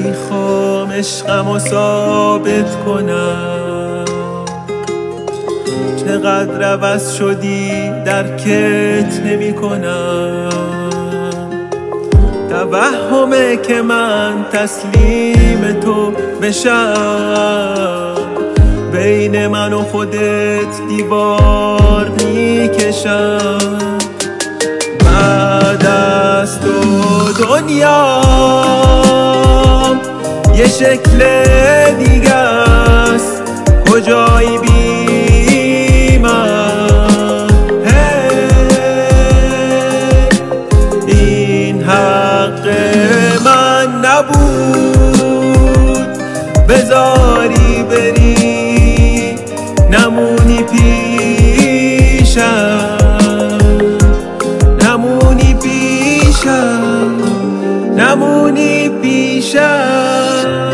میخوام عشقمو ثابت کنم، چقدر عوض شدی درکت نمی کنم. توهمه که من تسلیم تو بشم، بین من و خودت دیوار میکشم. بعد از تو دنیام یه شکل دیگه است، کجایی بی من؟ این حق من نبود بذاری بری، نمونی پیشم، نمونی پیشم، نمونی پیشم.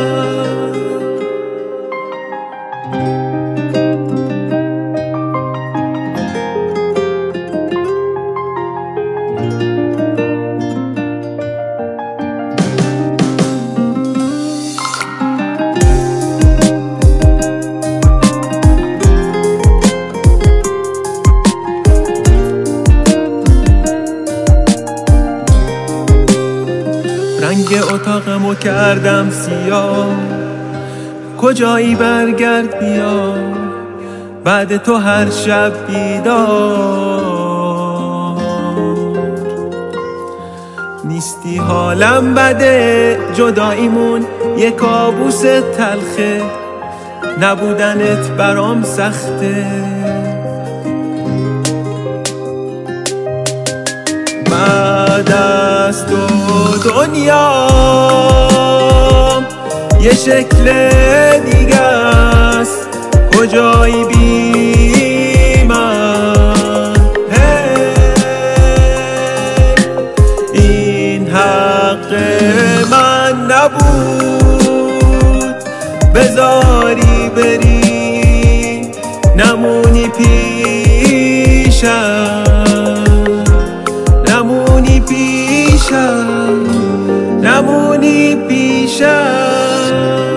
رنگ اتاقمو کردم سیاه، کجایی برگرد بیا، بعد تو هر شب بیدار نیستی. حالم بده، جداییمون یه کابوس تلخه، نبودنت برام سخته. بعد از تو دنیام یه شکل دیگه است، کجایی بی من؟ این حق من نبود بذاری بری، نمونی پیشم، نمونی پیشم، نمونی پیشم.